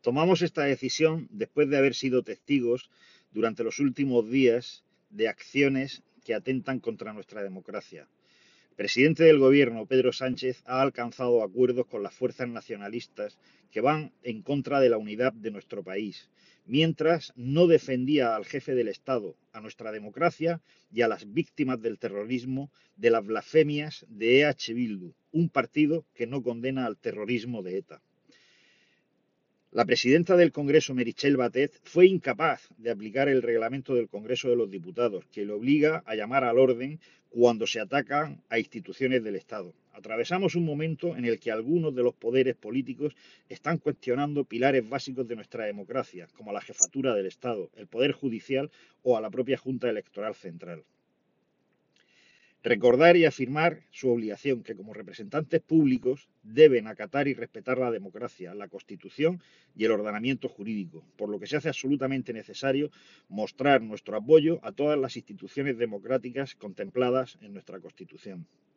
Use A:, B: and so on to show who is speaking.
A: Tomamos esta decisión después de haber sido testigos durante los últimos días de acciones que atentan contra nuestra democracia. El presidente del Gobierno, Pedro Sánchez, ha alcanzado acuerdos con las fuerzas nacionalistas que van en contra de la unidad de nuestro país, mientras no defendía al jefe del Estado, a nuestra democracia y a las víctimas del terrorismo de las blasfemias de EH Bildu, un partido que no condena al terrorismo de ETA. La presidenta del Congreso, Meritxell Batet, fue incapaz de aplicar el reglamento del Congreso de los Diputados, que le obliga a llamar al orden cuando se atacan a instituciones del Estado. Atravesamos un momento en el que algunos de los poderes políticos están cuestionando pilares básicos de nuestra democracia, como la jefatura del Estado, el Poder Judicial o a la propia Junta Electoral Central. Recordar y afirmar su obligación, que como representantes públicos deben acatar y respetar la democracia, la Constitución y el ordenamiento jurídico, por lo que se hace absolutamente necesario mostrar nuestro apoyo a todas las instituciones democráticas contempladas en nuestra Constitución.